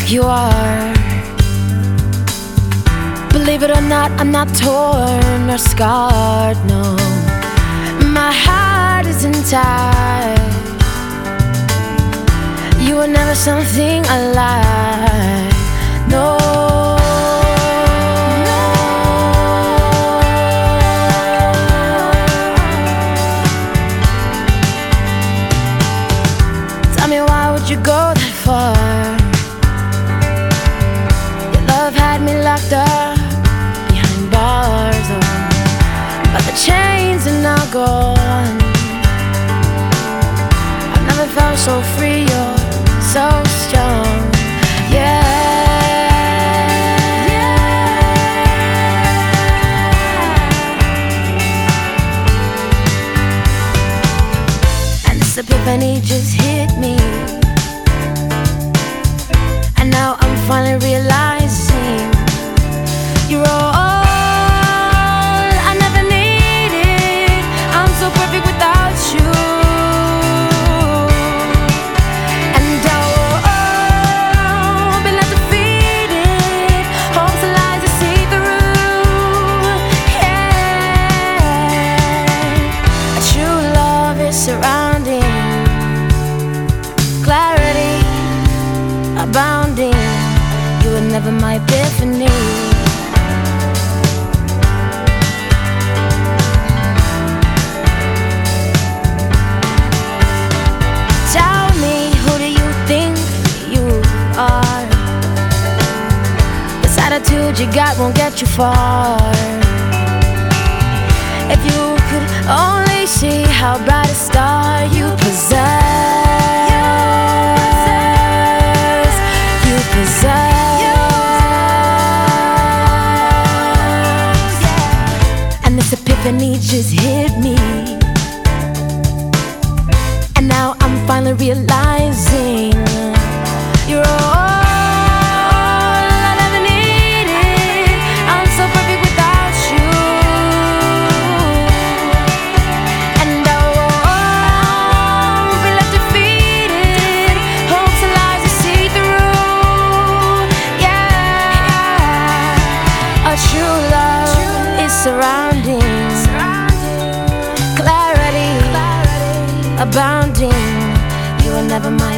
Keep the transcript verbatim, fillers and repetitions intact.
you are. Believe it or not, I'm not torn or scarred, no. My heart is intact. You were never something I lied, no. Tell me, why would you go that far? Your love had me locked up behind bars, oh, but the chains are now gone. I've never felt so free or so strong, yeah. And this epiphany just hit me, and now I'm finally realizing you're all I never needed. I'm so perfect without you. And I'll be left defeated. Hopes and lies I see through. Yeah, a true love is surrounding, clarity abounding. You were never my epiphany. Tell me, who do you think you are? This attitude you got won't get you far. If you could only see how bright a star you possess, you possess. This epiphany just hit me, and now I'm finally realizing you're all I ever needed. I'm so perfect without you. And I'll be left defeated. Hopes and lies I see through. Yeah, a true love is surrounding, clarity abounding. You were never my